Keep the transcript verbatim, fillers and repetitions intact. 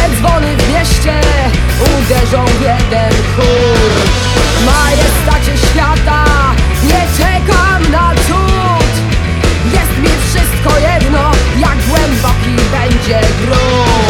Wszystkie dzwony w mieście uderzą w jeden chór. Majestacie świata,